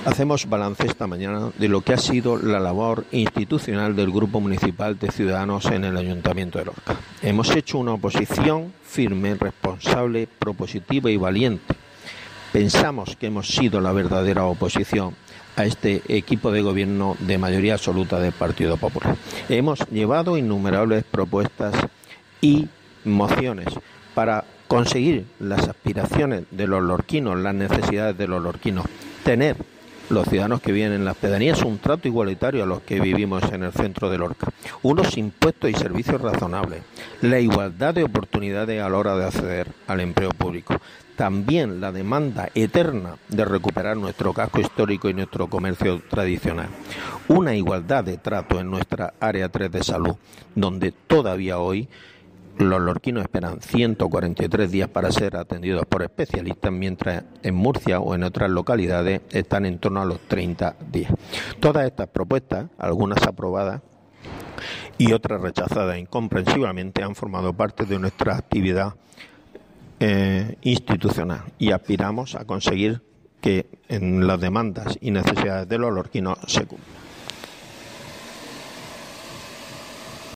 Hacemos balance esta mañana de lo que ha sido la labor institucional del Grupo Municipal de Ciudadanos en el Ayuntamiento de Lorca. Hemos hecho una oposición firme, responsable, propositiva y valiente. Pensamos que hemos sido la verdadera oposición a este equipo de gobierno de mayoría absoluta del Partido Popular. Hemos llevado innumerables propuestas y mociones para conseguir las aspiraciones de los lorquinos, las necesidades de los lorquinos, tener los ciudadanos que viven en las pedanías un trato igualitario a los que vivimos en el centro de Lorca, unos impuestos y servicios razonables, la igualdad de oportunidades a la hora de acceder al empleo público, también la demanda eterna de recuperar nuestro casco histórico y nuestro comercio tradicional, una igualdad de trato en nuestra área 3 de salud, donde todavía hoy los lorquinos esperan 143 días para ser atendidos por especialistas, mientras en Murcia o en otras localidades están en torno a los 30 días. Todas estas propuestas, algunas aprobadas y otras rechazadas incomprensiblemente, han formado parte de nuestra actividad institucional y aspiramos a conseguir que en las demandas y necesidades de los lorquinos se cumplan.